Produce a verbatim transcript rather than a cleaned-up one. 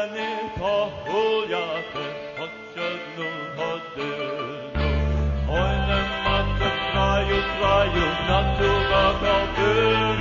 Lenni tahuljáte, hadsodnu hadőnu. Oj nem adtak rájuk, rájuk, natúgak a bőr.